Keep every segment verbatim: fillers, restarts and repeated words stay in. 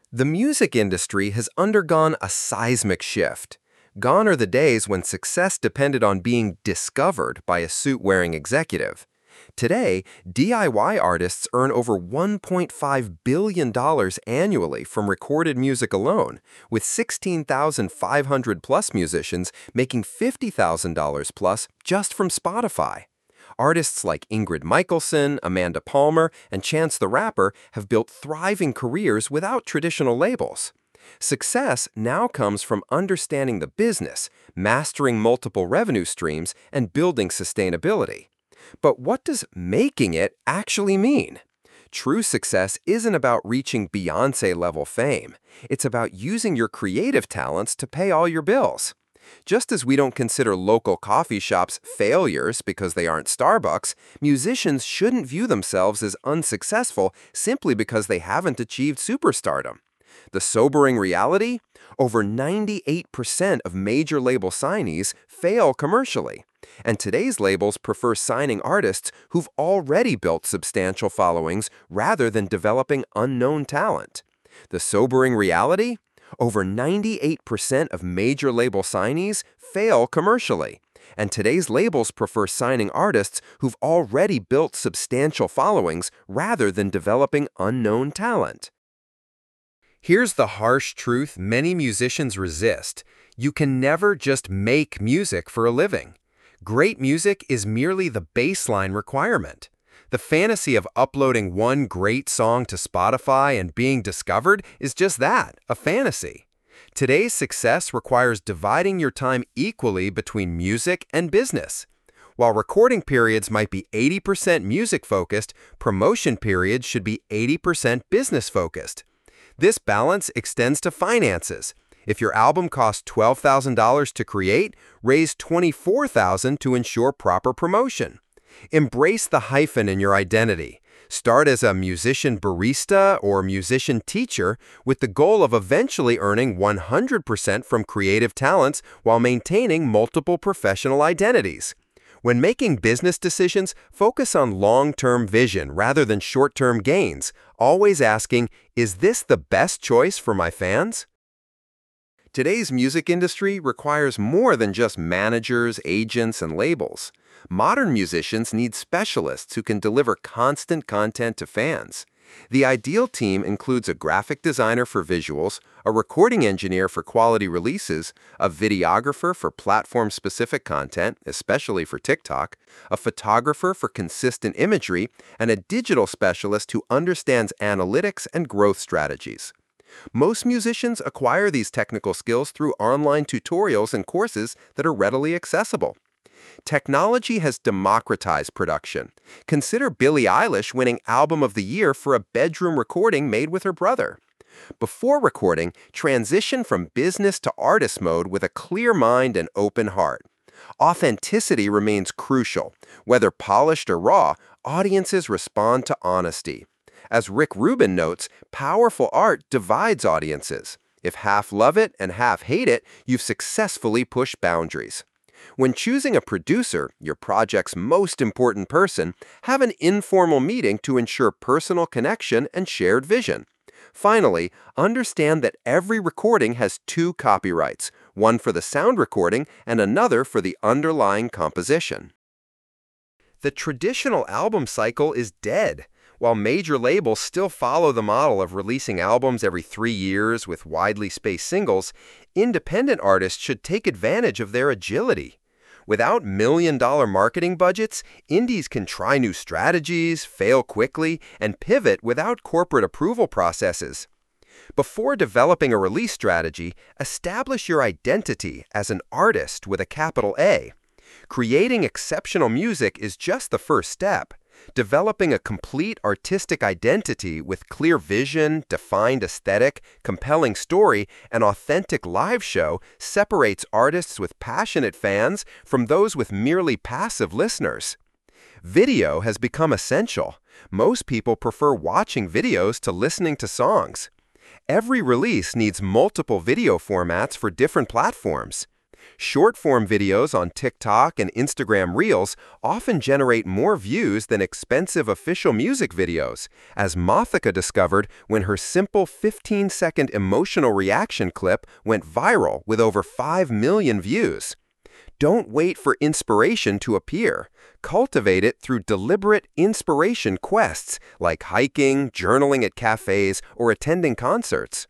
The music industry has undergone a seismic shift. Gone are the days when success depended on being discovered by a suit-wearing executive. Today, D I Y artists earn over one point five billion dollars annually from recorded music alone, with sixteen thousand five hundred plus musicians making fifty thousand dollars plus just from Spotify. Artists like Ingrid Michaelson, Amanda Palmer, and Chance the Rapper have built thriving careers without traditional labels. Success now comes from understanding the business, mastering multiple revenue streams, and building sustainability. But what does making it actually mean? True success isn't about reaching Beyoncé-level fame. It's about using your creative talents to pay all your bills. Just as we don't consider local coffee shops failures because they aren't Starbucks, musicians shouldn't view themselves as unsuccessful simply because they haven't achieved superstardom. The sobering reality? Over ninety-eight percent of major label signees fail commercially. And today's labels prefer signing artists who've already built substantial followings rather than developing unknown talent. The sobering reality? Over ninety-eight percent of major label signees fail commercially, and today's labels prefer signing artists who've already built substantial followings rather than developing unknown talent. Here's the harsh truth many musicians resist. You can never just make music for a living. Great music is merely the baseline requirement. The fantasy of uploading one great song to Spotify and being discovered is just that, a fantasy. Today's success requires dividing your time equally between music and business. While recording periods might be eighty percent music-focused, promotion periods should be eighty percent business-focused. This balance extends to finances. If your album costs twelve thousand dollars to create, raise twenty-four thousand dollars to ensure proper promotion. Embrace the hyphen in your identity. Start as a musician barista or musician teacher with the goal of eventually earning one hundred percent from creative talents while maintaining multiple professional identities. When making business decisions, focus on long-term vision rather than short-term gains, always asking, is this the best choice for my fans? Today's music industry requires more than just managers, agents, and labels. Modern musicians need specialists who can deliver constant content to fans. The ideal team includes a graphic designer for visuals, a recording engineer for quality releases, a videographer for platform-specific content, especially for TikTok, a photographer for consistent imagery, and a digital specialist who understands analytics and growth strategies. Most musicians acquire these technical skills through online tutorials and courses that are readily accessible. Technology has democratized production. Consider Billie Eilish winning Album of the Year for a bedroom recording made with her brother. Before recording, transition from business to artist mode with a clear mind and open heart. Authenticity remains crucial. Whether polished or raw, audiences respond to honesty. As Rick Rubin notes, powerful art divides audiences. If half love it and half hate it, you've successfully pushed boundaries. When choosing a producer, your project's most important person, have an informal meeting to ensure personal connection and shared vision. Finally, understand that every recording has two copyrights, one for the sound recording and another for the underlying composition. The traditional album cycle is dead. While major labels still follow the model of releasing albums every three years with widely spaced singles, independent artists should take advantage of their agility. Without million-dollar marketing budgets, indies can try new strategies, fail quickly, and pivot without corporate approval processes. Before developing a release strategy, establish your identity as an artist with a capital A. Creating exceptional music is just the first step. Developing a complete artistic identity with clear vision, defined aesthetic, compelling story, and authentic live show separates artists with passionate fans from those with merely passive listeners. Video has become essential. Most people prefer watching videos to listening to songs. Every release needs multiple video formats for different platforms. Short-form videos on TikTok and Instagram Reels often generate more views than expensive official music videos, as Mothika discovered when her simple fifteen-second emotional reaction clip went viral with over five million views. Don't wait for inspiration to appear. Cultivate it through deliberate inspiration quests like hiking, journaling at cafes, or attending concerts.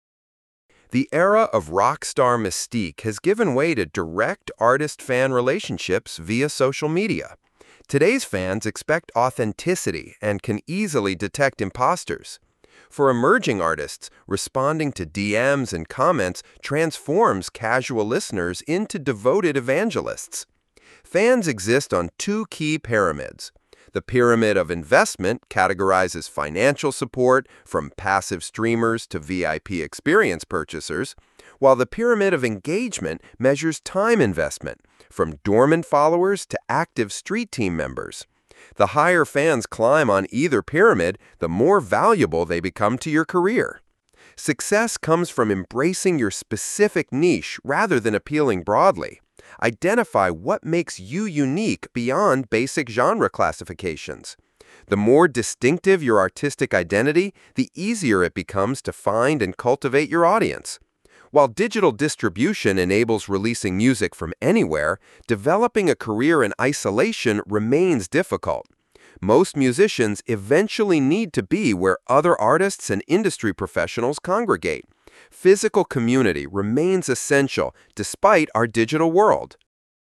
The era of rock star mystique has given way to direct artist-fan relationships via social media. Today's fans expect authenticity and can easily detect imposters. For emerging artists, responding to D Ms and comments transforms casual listeners into devoted evangelists. Fans exist on two key pyramids. The pyramid of investment categorizes financial support from passive streamers to V I P experience purchasers, while the pyramid of engagement measures time investment from dormant followers to active street team members. The higher fans climb on either pyramid, the more valuable they become to your career. Success comes from embracing your specific niche rather than appealing broadly. Identify what makes you unique beyond basic genre classifications. The more distinctive your artistic identity, the easier it becomes to find and cultivate your audience. While digital distribution enables releasing music from anywhere, developing a career in isolation remains difficult. Most musicians eventually need to be where other artists and industry professionals congregate. Physical community remains essential despite our digital world.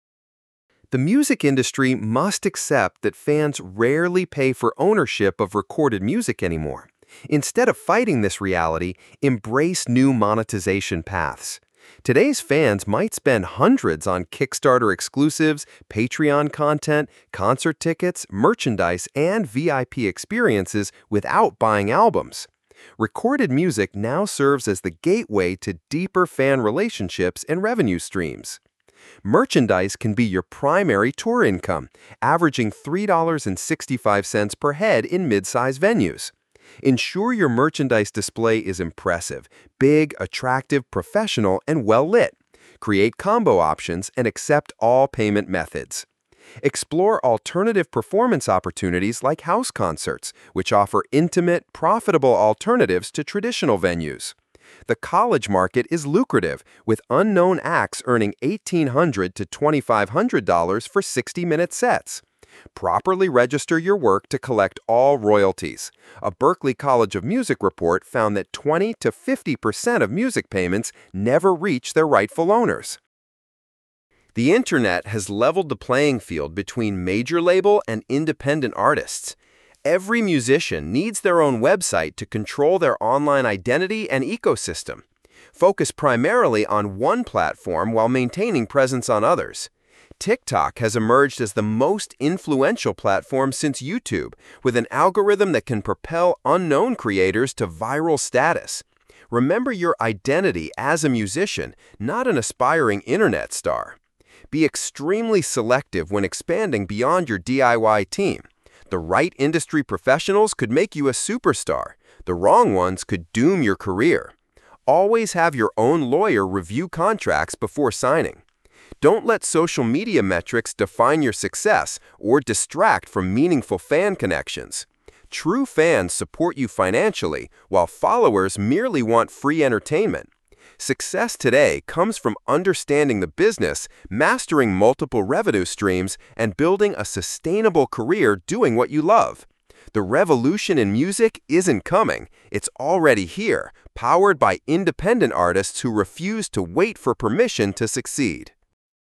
The music industry must accept that fans rarely pay for ownership of recorded music anymore. Instead of fighting this reality, embrace new monetization paths. Today's fans might spend hundreds on Kickstarter exclusives, Patreon content, concert tickets, merchandise, and V I P experiences without buying albums. Recorded music now serves as the gateway to deeper fan relationships and revenue streams. Merchandise can be your primary tour income, averaging three dollars and sixty-five cents per head in mid-size venues. Ensure your merchandise display is impressive, big, attractive, professional, and well-lit. Create combo options and accept all payment methods. Explore alternative performance opportunities like house concerts, which offer intimate, profitable alternatives to traditional venues. The college market is lucrative, with unknown acts earning eighteen hundred to twenty-five hundred dollars for sixty-minute sets. Properly register your work to collect all royalties. A Berklee College of Music report found that twenty to fifty percent of music payments never reach their rightful owners. The internet has leveled the playing field between major label and independent artists. Every musician needs their own website to control their online identity and ecosystem. Focus primarily on one platform while maintaining presence on others. TikTok has emerged as the most influential platform since YouTube, with an algorithm that can propel unknown creators to viral status. Remember your identity as a musician, not an aspiring internet star. Be extremely selective when expanding beyond your D I Y team. The right industry professionals could make you a superstar. The wrong ones could doom your career. Always have your own lawyer review contracts before signing. Don't let social media metrics define your success or distract from meaningful fan connections. True fans support you financially, while followers merely want free entertainment. Success today comes from understanding the business, mastering multiple revenue streams, and building a sustainable career doing what you love. The revolution in music isn't coming, it's already here, powered by independent artists who refuse to wait for permission to succeed.